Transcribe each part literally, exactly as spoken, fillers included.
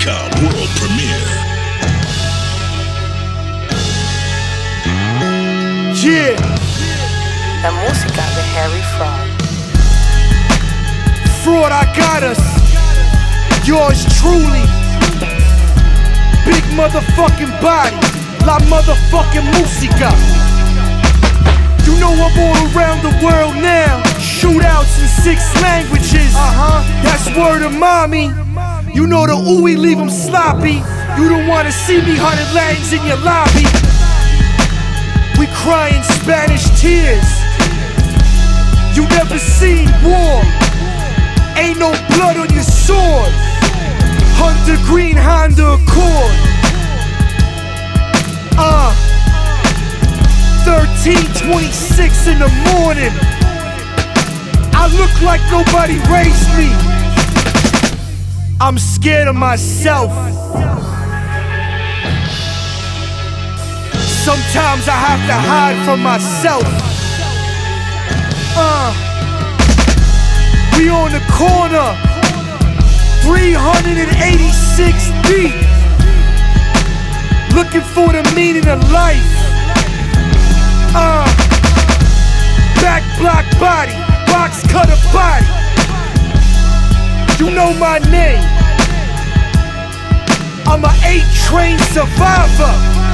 Musica world premiere. Yeah. La música de Harry Fraud. Fraud, I got us. Yours truly. Big motherfucking body. La motherfucking música. You know I'm all around the world now. Shootouts in six languages. Uh-huh. That's word of mommy. You know the ooey leave them sloppy. You don't wanna see me hundred lanes in your lobby. We crying Spanish tears. You never seen war. Ain't no blood on your sword. Hunter Green Honda Accord. Uh thirteen twenty-six in the morning. I look like nobody raised me. I'm scared of myself. Sometimes I have to hide from myself. Uh, we on the corner, three hundred eighty-six deep, looking for the meaning of life. Uh, back block body, box cutter body. You know my name. I'm an eight train survivor.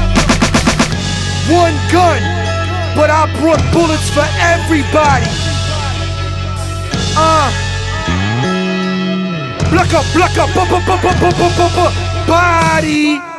One gun, but I brought bullets for everybody. Uh, Bluck up, bluck up, bu- bu- bu- bu- bu- bu- bu- bu- body.